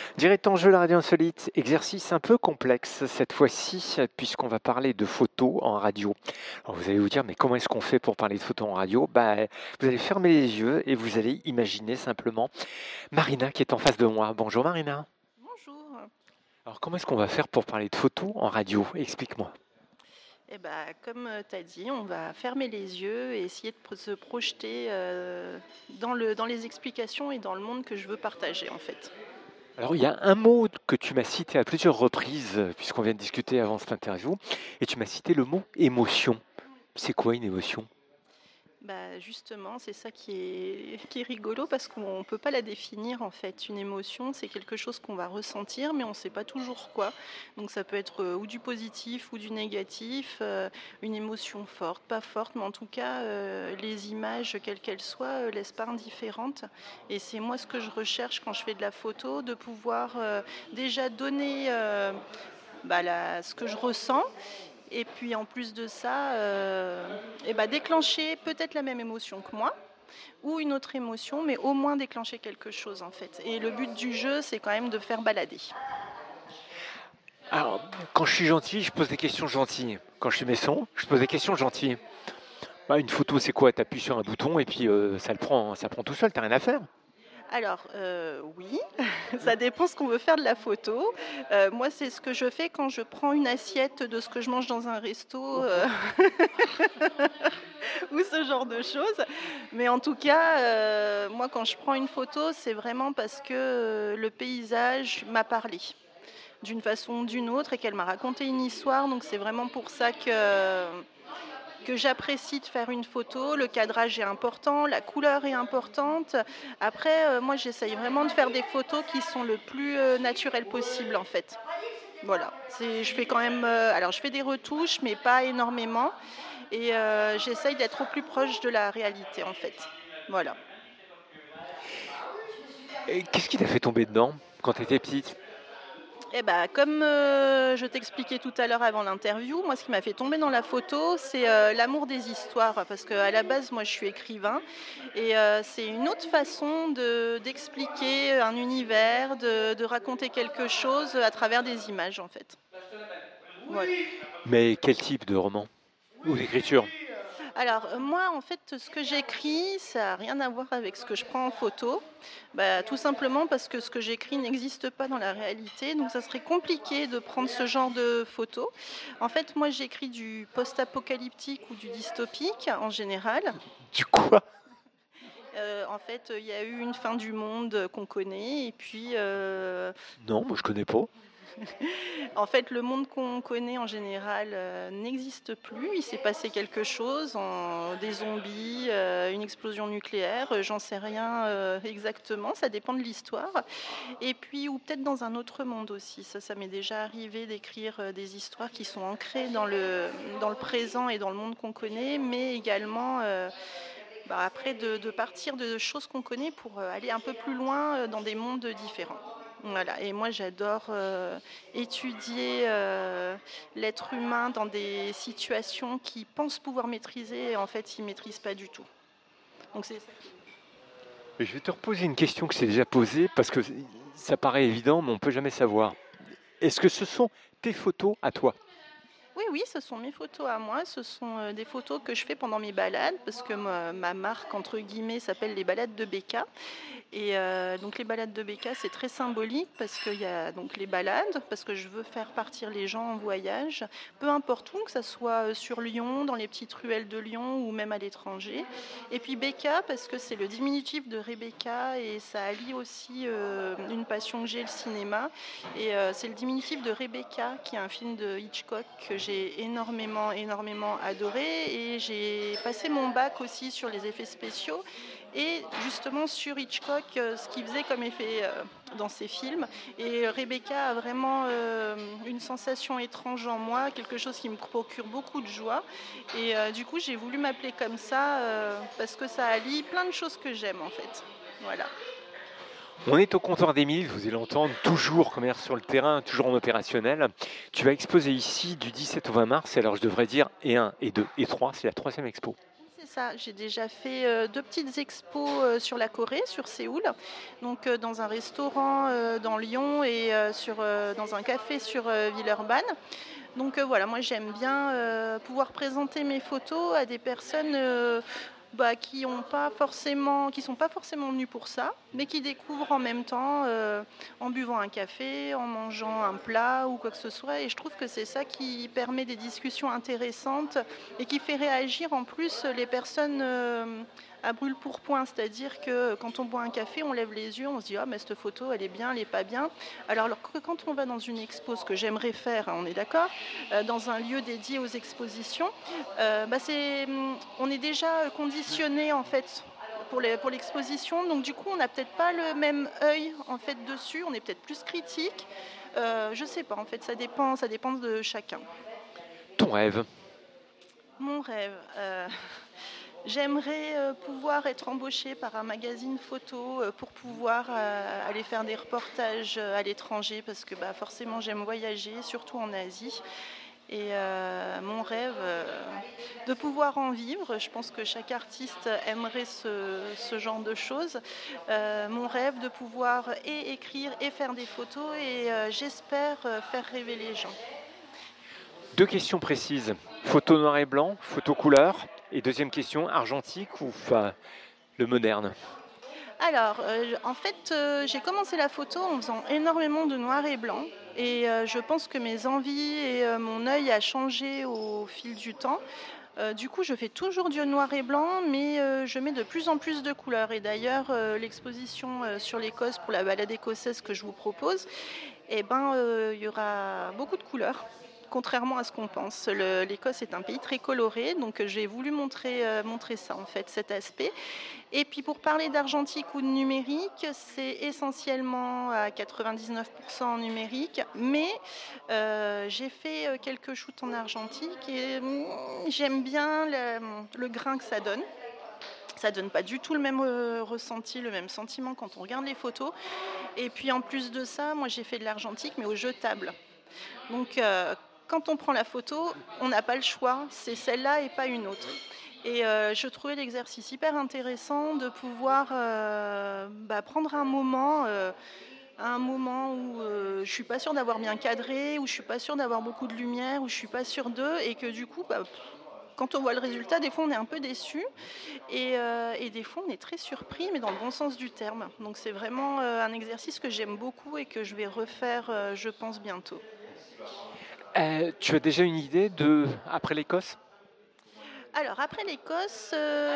Direct en jeu, la radio insolite, exercice un peu complexe cette fois-ci, puisqu'on va parler de photos en radio. Alors vous allez vous dire, mais comment est-ce qu'on fait pour parler de photos en radio? Vous allez fermer les yeux et vous allez imaginer simplement Marina qui est en face de moi. Bonjour Marina. Bonjour. Alors comment est-ce qu'on va faire pour parler de photos en radio? Explique-moi. Comme tu as dit, on va fermer les yeux et essayer de se projeter dans les explications et dans le monde que je veux partager en fait. Alors il y a un mot que tu m'as cité à plusieurs reprises, puisqu'on vient de discuter avant cette interview, et tu m'as cité le mot émotion. C'est quoi une émotion? Justement, c'est ça qui est rigolo parce qu'on ne peut pas la définir en fait. Une émotion, c'est quelque chose qu'on va ressentir, mais on ne sait pas toujours quoi. Donc ça peut être ou du positif ou du négatif, une émotion forte, pas forte, mais en tout cas, les images, quelles qu'elles soient, laissent pas indifférente. Et c'est moi ce que je recherche quand je fais de la photo, de pouvoir déjà donner ce que je ressens. Et puis en plus de ça, déclencher peut-être la même émotion que moi ou une autre émotion, mais au moins déclencher quelque chose en fait. Et le but du jeu, c'est quand même de faire balader. Alors, quand je suis gentil, je pose des questions gentilles. Quand je suis méchant, je pose des questions gentilles. Une photo, c'est quoi? Tu appuies sur un bouton et puis ça prend tout seul, t'as rien à faire. Alors oui, ça dépend ce qu'on veut faire de la photo. Moi, c'est ce que je fais quand je prends une assiette de ce que je mange dans un resto ou ce genre de choses. Mais en tout cas, moi, quand je prends une photo, c'est vraiment parce que le paysage m'a parlé d'une façon ou d'une autre et qu'elle m'a raconté une histoire. Donc c'est vraiment pour ça que j'apprécie de faire une photo. Le cadrage est important, la couleur est importante. Après, moi, j'essaye vraiment de faire des photos qui sont le plus naturelles possible, en fait. Voilà. Je fais quand même. Alors, je fais des retouches, mais pas énormément. Et j'essaye d'être au plus proche de la réalité, en fait. Voilà. Et qu'est-ce qui t'a fait tomber dedans quand t'étais petite? Comme je t'expliquais tout à l'heure avant l'interview, moi, ce qui m'a fait tomber dans la photo, c'est l'amour des histoires. Parce qu'à la base, moi, je suis écrivain. Et c'est une autre façon d'expliquer un univers, de raconter quelque chose à travers des images, en fait. Voilà. Mais quel type de roman? Ou d'écriture? Alors, moi, en fait, ce que j'écris, ça n'a rien à voir avec ce que je prends en photo. Tout simplement parce que ce que j'écris n'existe pas dans la réalité, donc ça serait compliqué de prendre ce genre de photos. En fait, moi, j'écris du post-apocalyptique ou du dystopique en général. Du quoi? En fait, il y a eu une fin du monde qu'on connaît et puis, Non, moi je connais pas. en fait, le monde qu'on connaît en général n'existe plus. Il s'est passé quelque chose, des zombies, une explosion nucléaire, j'en sais rien exactement, ça dépend de l'histoire. Et puis, ou peut-être dans un autre monde aussi. Ça m'est déjà arrivé d'écrire des histoires qui sont ancrées dans le présent et dans le monde qu'on connaît, mais également après de partir de choses qu'on connaît pour aller un peu plus loin dans des mondes différents. Voilà. Et moi, j'adore étudier l'être humain dans des situations qu'il pense pouvoir maîtriser et en fait, il ne maîtrise pas du tout. Donc, c'est ça. Je vais te reposer une question que j'ai déjà posée parce que ça paraît évident, mais on ne peut jamais savoir. Est-ce que ce sont tes photos à toi? Oui, oui, ce sont mes photos à moi. Ce sont des photos que je fais pendant mes balades parce que ma marque, entre guillemets, s'appelle les balades de Becca. Et donc les balades de Becca, c'est très symbolique parce qu'il y a donc les balades, parce que je veux faire partir les gens en voyage, peu importe où, que ça soit sur Lyon, dans les petites ruelles de Lyon ou même à l'étranger. Et puis Becca, parce que c'est le diminutif de Rebecca et ça allie aussi une passion que j'ai, le cinéma. Et c'est le diminutif de Rebecca, qui est un film de Hitchcock que j'ai énormément, énormément adoré. Et j'ai passé mon bac aussi sur les effets spéciaux. Et justement sur Hitchcock, ce qu'il faisait comme effet dans ses films. Et Rebecca a vraiment une sensation étrange en moi, quelque chose qui me procure beaucoup de joie. Et du coup, j'ai voulu m'appeler comme ça parce que ça allie plein de choses que j'aime en fait. Voilà. On est au comptoir d'Émile, vous allez l'entendre, toujours commerce sur le terrain, toujours en opérationnel. Tu vas exposer ici du 17 au 20 mars, alors je devrais dire et 1, et 2, et 3, c'est la troisième expo. C'est ça. J'ai déjà fait 2 petites expos, sur la Corée, sur Séoul, donc dans un restaurant, dans Lyon et dans un café sur, Villeurbanne. Donc voilà, moi j'aime bien, pouvoir présenter mes photos à des personnes, qui sont pas forcément venues pour ça, mais qui découvrent en même temps, en buvant un café, en mangeant un plat ou quoi que ce soit et je trouve que c'est ça qui permet des discussions intéressantes et qui fait réagir en plus les personnes, à brûle-pourpoint. C'est-à-dire que quand on boit un café, on lève les yeux, on se dit: «Ah mais cette photo elle est bien, elle est pas bien». Alors que quand on va dans une expo, ce que j'aimerais faire, hein, on est d'accord? Dans un lieu dédié aux expositions, on est déjà conditionné en fait pour l'exposition, donc du coup on n'a peut-être pas le même œil en fait dessus, on est peut-être plus critique. Je sais pas en fait, ça dépend de chacun. Ton rêve? Mon rêve, j'aimerais, pouvoir être embauchée par un magazine photo, pour pouvoir, aller faire des reportages, à l'étranger parce que, bah, forcément j'aime voyager, surtout en Asie et mon rêve, de pouvoir en vivre. Je pense que chaque artiste aimerait ce genre de choses. Mon rêve de pouvoir et écrire et faire des photos et j'espère, faire rêver les gens. 2 questions précises. Photo noir et blanc, photo couleur et deuxième question, argentique ou enfin, le moderne? Alors, en fait, j'ai commencé la photo en faisant énormément de noir et blanc et je pense que mes envies et mon œil a changé au fil du temps. Du coup, je fais toujours du noir et blanc, mais je mets de plus en plus de couleurs et d'ailleurs, l'exposition, sur l'Écosse pour la balade écossaise que je vous propose et ben, il y aura beaucoup de couleurs, contrairement à ce qu'on pense. L'Écosse est un pays très coloré, donc j'ai voulu montrer ça en fait, cet aspect et puis pour parler d'argentique ou de numérique, c'est essentiellement à 99 numérique, mais j'ai fait, quelques shoots en argentique et j'aime bien le grain que ça donne. Ça donne pas du tout le même, ressenti, le même sentiment quand on regarde les photos et puis en plus de ça, moi j'ai fait de l'argentique mais au jetable. Donc quand on prend la photo, on n'a pas le choix, c'est celle-là et pas une autre. Et je trouvais l'exercice hyper intéressant de pouvoir, prendre un moment où, je suis pas sûre d'avoir bien cadré, où je suis pas sûre d'avoir beaucoup de lumière, où je suis pas sûre d'eux et que du coup, quand on voit le résultat, des fois on est un peu déçu et des fois on est très surpris, mais dans le bon sens du terme. Donc c'est vraiment, un exercice que j'aime beaucoup et que je vais refaire, je pense bientôt. Tu as déjà une idée de après l'Écosse? Alors après l'Écosse,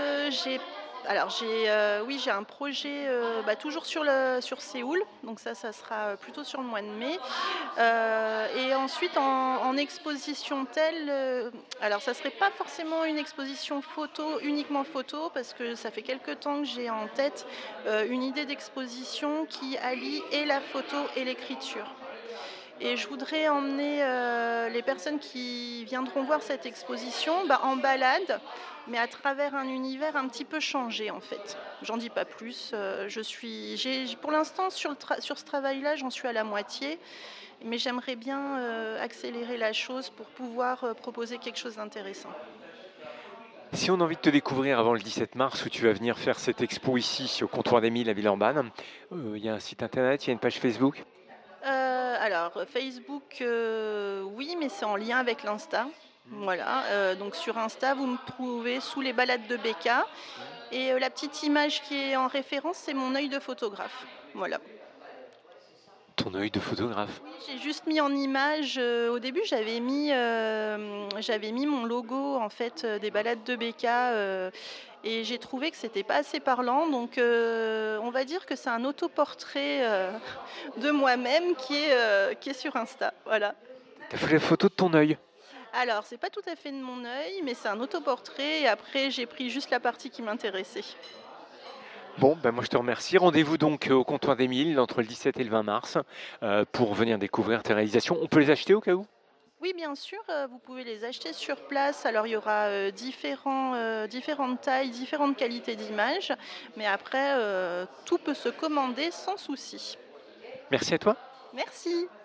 oui, j'ai un projet, toujours sur Séoul, donc ça sera, plutôt sur le mois de mai. Et ensuite en exposition telle, alors ça serait pas forcément une exposition photo, uniquement photo, parce que ça fait quelque temps que j'ai en tête, une idée d'exposition qui allie et la photo et l'écriture. Et je voudrais emmener, les personnes qui viendront voir cette exposition, en balade, mais à travers un univers un petit peu changé, en fait. J'en dis pas plus, j'ai pour l'instant sur ce travail-là, j'en suis à la moitié, mais j'aimerais bien, accélérer la chose pour pouvoir, proposer quelque chose d'intéressant. Si on a envie de te découvrir avant le 17 mars où tu vas venir faire cette expo ici au comptoir des Milles à Villeurbanne, il y a un site internet, il y a une page Facebook? Alors, Facebook, oui, mais c'est en lien avec l'Insta. Voilà, donc sur Insta, vous me trouvez sous les balades de Becca et la petite image qui est en référence, c'est mon œil de photographe. Voilà. Ton œil de photographe. Oui, j'ai juste mis en image, au début, j'avais mis mon logo, en fait, des balades de Becca, et j'ai trouvé que c'était pas assez parlant, donc on va dire que c'est un autoportrait, de moi-même qui est sur Insta, voilà. Tu as fait la photo de ton œil. Alors, c'est pas tout à fait de mon œil, mais c'est un autoportrait et après j'ai pris juste la partie qui m'intéressait. Bon, ben moi je te remercie. Rendez-vous donc au comptoir des Milles entre le 17 et le 20 mars pour venir découvrir tes réalisations. On peut les acheter au cas où? Oui, bien sûr, vous pouvez les acheter sur place. Alors, il y aura, différentes tailles, différentes qualités d'images, mais après, tout peut se commander sans souci. Merci à toi. Merci.